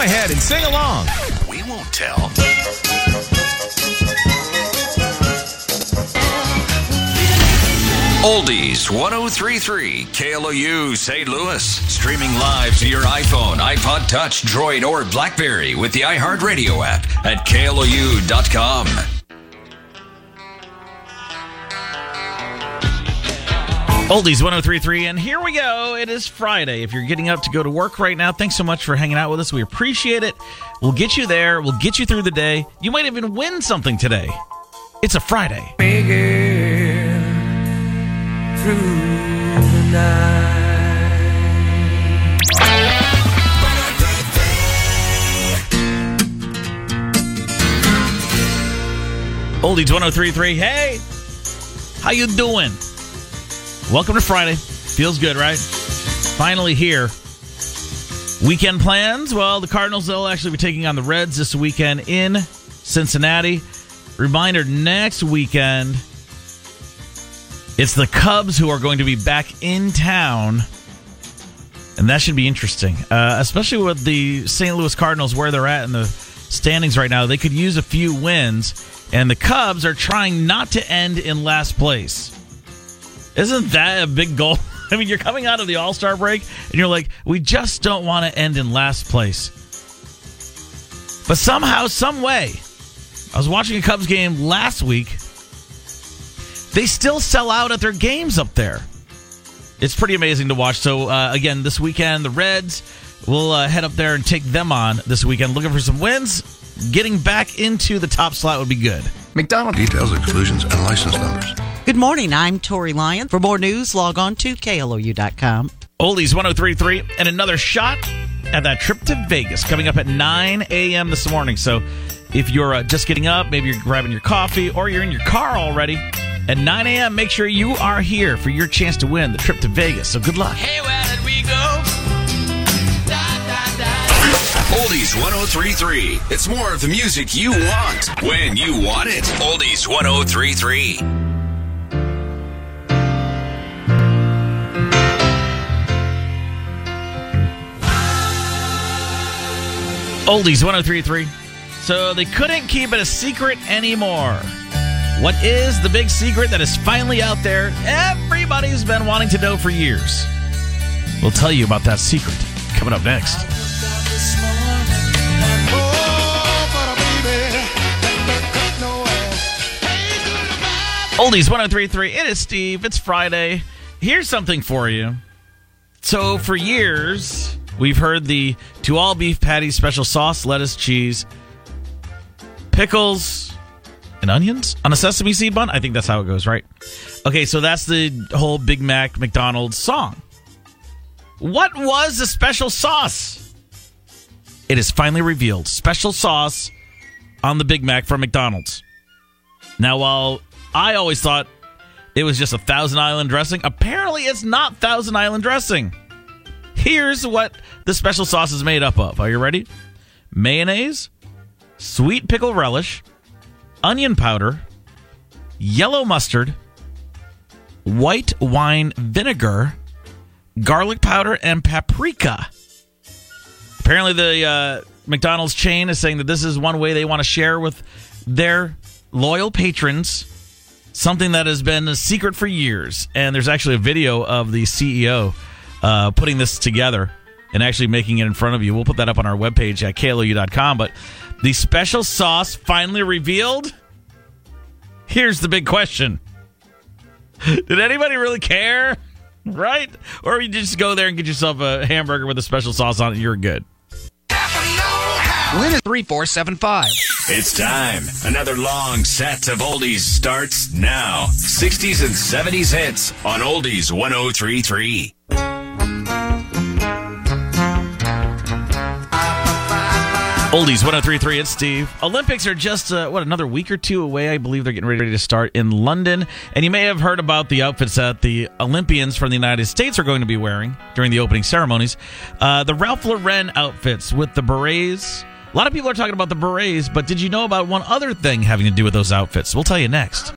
Go ahead and sing along. We won't tell. Oldies 1033 KLOU St. Louis. Streaming live to your iPhone, iPod Touch, Droid, or BlackBerry with the iHeartRadio app at KLOU.com. Oldies 1033, and here we go. It is Friday. If you're getting up to go to work right now, thanks so much for hanging out with us. We appreciate it. We'll get you there. We'll get you through the day. You might even win something today. It's a Friday. Make it through the night. Oldies 1033. Hey, how you doing? Welcome to Friday. Feels good, right? Finally here. Weekend plans? Well, the Cardinals, they'll actually be taking on the Reds this weekend in Cincinnati. Reminder, next weekend, it's the Cubs who are going to be back in town. And that should be interesting, especially with the St. Louis Cardinals, where they're at in the standings right now. They could use a few wins, and the Cubs are trying not to end in last place. Isn't that a big goal? I mean, you're coming out of the All-Star break, and you're like, we just don't want to end in last place. But somehow, some way, I was watching a Cubs game last week. They still sell out at their games up there. It's pretty amazing to watch. So, again, this weekend, the Reds will head up there and take them on this weekend. Looking for some wins. Getting back into the top slot would be good. McDonald's. Details, exclusions, and license numbers. Good morning, I'm Tori Lyon. For more news, log on to KLOU.com. Oldies 1033, and another shot at that trip to Vegas coming up at 9 a.m. this morning. So if you're just getting up, maybe you're grabbing your coffee, or you're in your car already, at 9 a.m., make sure you are here for your chance to win the trip to Vegas. So good luck. Hey, where did we go? Oldies 1033. It's more of the music you want when you want it. Oldies 1033. Oldies 1033. So they couldn't keep it a secret anymore. What is the big secret that is finally out there? Everybody's been wanting to know for years. We'll tell you about that secret coming up next. Oldies 1033. It is Steve. It's Friday. Here's something for you. So for years, we've heard the to all beef patties special sauce, lettuce, cheese, pickles, and onions on a sesame seed bun. I think that's how it goes, right? Okay, so that's the whole Big Mac McDonald's song. What was the special sauce? It is finally revealed. Special sauce on the Big Mac from McDonald's. Now, while I always thought it was just a Thousand Island dressing, apparently it's not Thousand Island dressing. Here's what the special sauce is made up of. Are you ready? Mayonnaise, sweet pickle relish, onion powder, yellow mustard, white wine vinegar, garlic powder, and paprika. Apparently the McDonald's chain is saying that this is one way they want to share with their loyal patrons something that has been a secret for years. And there's actually a video of the CEO putting this together and actually making it in front of you. We'll put that up on our webpage at KLOU.com. But the special sauce finally revealed. Here's the big question. Did anybody really care? Right? Or you just go there and get yourself a hamburger with a special sauce on it, you're good. Win at 3475. It's time. Another long set of oldies starts now. 60s and 70s hits on Oldies 1033. Oldies 1033, it's Steve. Olympics are just, another week or two away. I believe they're getting ready to start in London. And you may have heard about the outfits that the Olympians from the United States are going to be wearing during the opening ceremonies. The Ralph Lauren outfits with the berets. A lot of people are talking about the berets, but did you know about one other thing having to do with those outfits? We'll tell you next.